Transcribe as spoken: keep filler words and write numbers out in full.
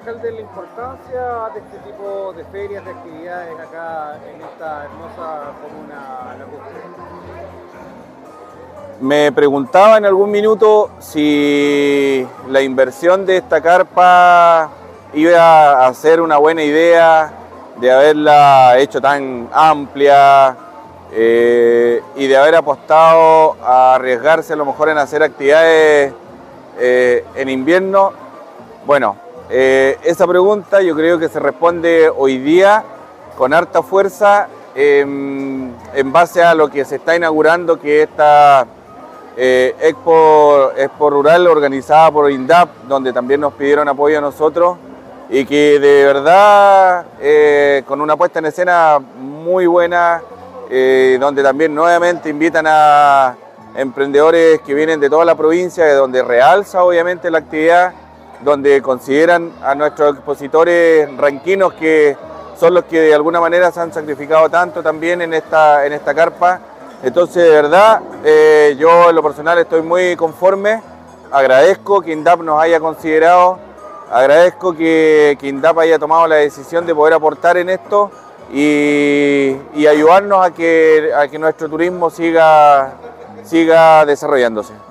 alcalde, la importancia de este tipo de ferias, de actividades acá en esta hermosa comuna lacustre? Me preguntaba en algún minuto si la inversión de esta carpa iba a ser una buena idea, de haberla hecho tan amplia eh, y de haber apostado a arriesgarse a lo mejor en hacer actividades eh, en invierno. Bueno, eh, esa pregunta yo creo que se responde hoy día con harta fuerza eh, en base a lo que se está inaugurando, que esta eh, Expo, Expo Rural organizada por INDAP, donde también nos pidieron apoyo a nosotros, y que de verdad eh, con una puesta en escena muy buena, eh, donde también nuevamente invitan a emprendedores que vienen de toda la provincia, de donde realza obviamente la actividad, donde consideran a nuestros expositores ranquinos, que son los que de alguna manera se han sacrificado tanto también en esta, en esta carpa. Entonces, de verdad, eh, yo en lo personal estoy muy conforme, agradezco que INDAP nos haya considerado, agradezco que, que INDAP haya tomado la decisión de poder aportar en esto y, y ayudarnos a que, a que nuestro turismo siga, siga desarrollándose.